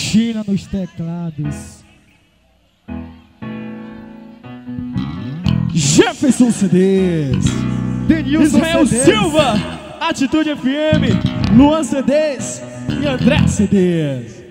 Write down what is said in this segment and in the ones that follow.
China nos teclados. Jefferson CDs, Denilson Israel CDs, Silva, Atitude FM, Luan CDs e André CDs.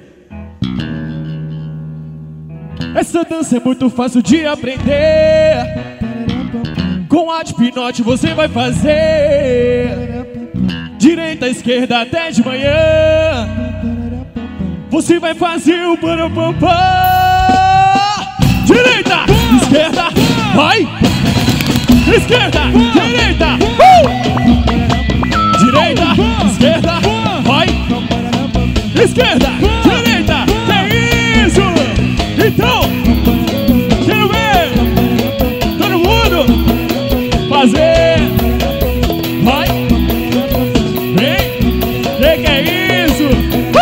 Essa dança é muito fácil de aprender. Com a Hipnote você vai fazer direita, esquerda até de manhã. Você vai fazer o parapampá. Direita, esquerda, vai. Esquerda, direita, direita, esquerda, vai. Esquerda, direita, que isso? Então, quero ver todo mundo fazer. Vai, vem, que é isso?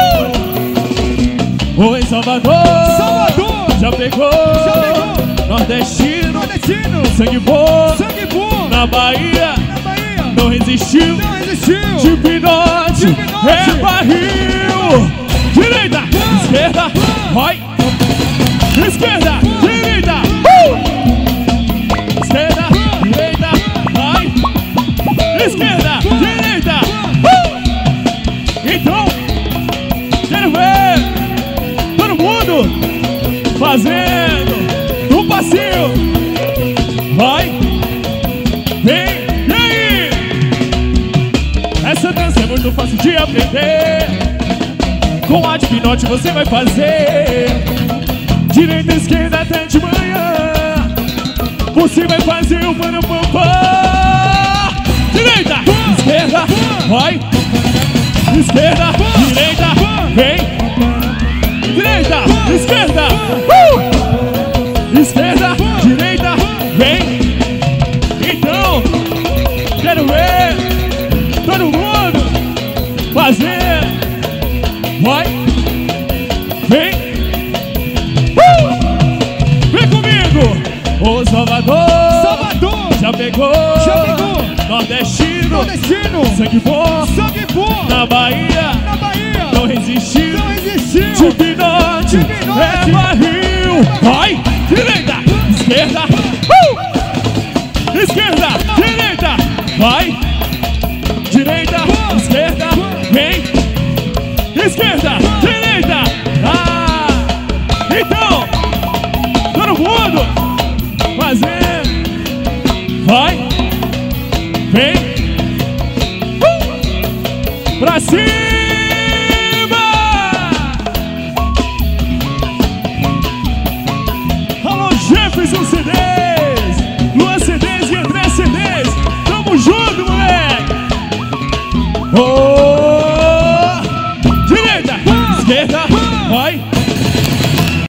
Oi, Salvador, já pegou, nordestino, sangue bom, na Bahia, não resistiu, de Hipnote, é barril. Direita, esquerda, vai. Esquerda, direita, esquerda, direita, vai. Esquerda, direita, Então, quero ver todo mundo fazendo um passinho. Vai, vem, e aí? Essa dança é muito fácil de aprender. Com a Hipnote você vai fazer direita, esquerda até de manhã. Você vai fazer o parapampá. Direita, esquerda, vai. Esquerda, direita, vem. Direita, esquerda, esquerda, direita, vem. Então, quero ver todo mundo fazer. Vai, vem. Vem comigo. Ô Salvador, já pegou, nordestino, sangue bom, na Bahia, não resistiu, de Hipnote, é barril. Vai, direita, esquerda, esquerda, direita, vai. Direita, esquerda, vem. Esquerda, direita, então, todo mundo fazer. Vai, vem, pra cima. Alô, Jefferson CD.